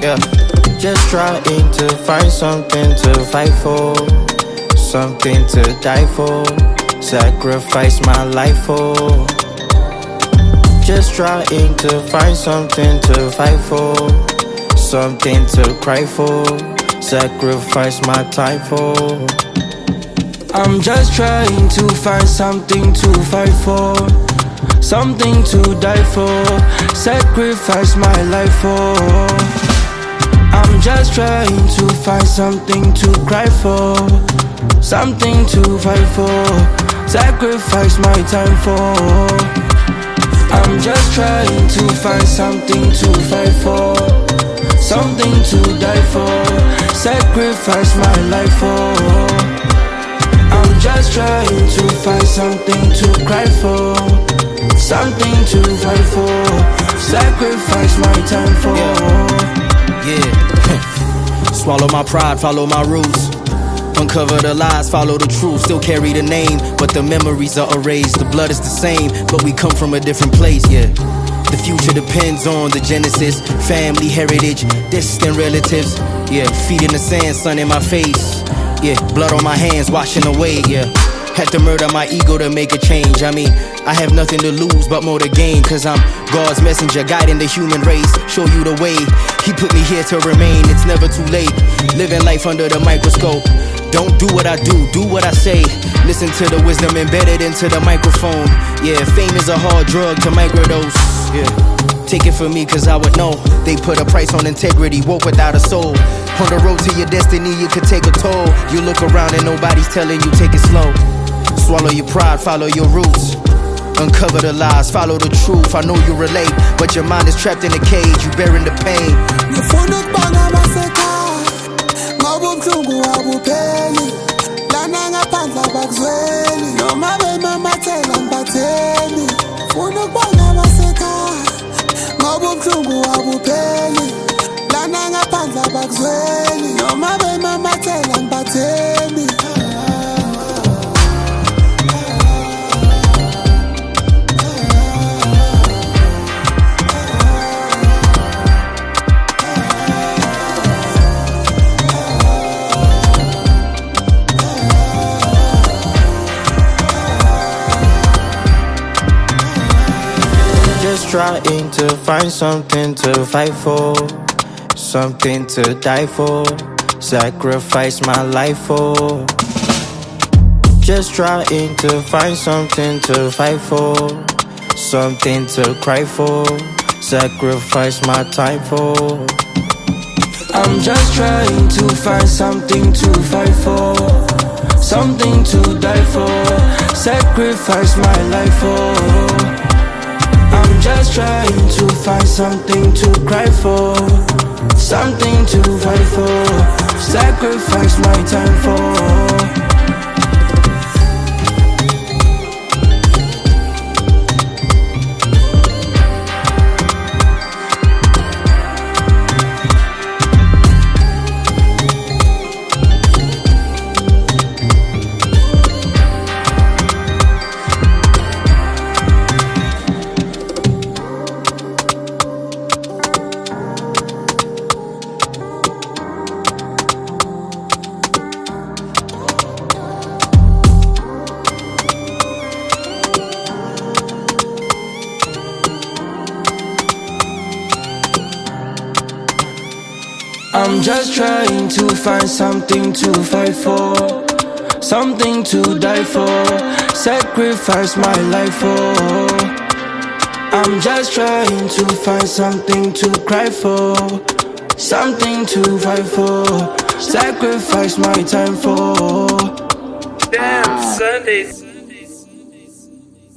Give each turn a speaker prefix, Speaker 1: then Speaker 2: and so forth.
Speaker 1: Yeah. Just trying to find something to fight for, something to die for, sacrifice my life for. Just trying to find something to fight for, something to cry for, sacrifice my time for.
Speaker 2: I'm just trying to find something to fight for, something to die for, sacrifice my life for. I'm just trying to find something to cry for, something to fight for, sacrifice my time for. I'm just trying to find something to fight for, something to die for, sacrifice my life for. I'm just trying to find something to cry for, something to fight for, sacrifice my time for.
Speaker 3: Yeah. Swallow my pride, follow my roots. Uncover the lies, follow the truth. Still carry the name, but the memories are erased. The blood is the same, but we come from a different place, yeah. The future depends on the genesis, family, heritage, distant relatives. Yeah, feet in the sand, sun in my face. Yeah, blood on my hands, washing away, yeah. Had to murder my ego to make a change. I mean, I have nothing to lose but more to gain, cause I'm God's messenger, guiding the human race. Show you the way, He put me here to remain. It's never too late, living life under the microscope. Don't do what I do what I say. Listen to the wisdom embedded into the microphone. Yeah, fame is a hard drug to microdose. Yeah, take it from me cause I would know. They put a price on integrity, woke without a soul. On the road to your destiny, you could take a toll. You look around and nobody's telling you take it slow. Swallow your pride, follow your roots. Uncover the lies, follow the truth. I know you relate, but your mind is trapped in a cage. You bearing the pain.
Speaker 4: Ubuhlungu abupheli lana ngaphandle abakuzweli noma bemamathela ngibatheli funa ukubona abasekhaya ngoba ubuhlungu abupheli lana ngaphandle abakuzweli noma bemamathela ngibatheli.
Speaker 1: Trying to find something to fight for, something to die for, sacrifice my life for. Just trying to find something to fight for, something to cry for, sacrifice my time for.
Speaker 2: I'm just trying to find something to fight for, something to die for, sacrifice my life for. I'm just trying to find something to cry for, something to fight for, sacrifice my time for. I'm just trying to find something to fight for, something to die for, sacrifice my life for. I'm just trying to find something to cry for, something to fight for, sacrifice my time for.
Speaker 5: Damn, Sundays.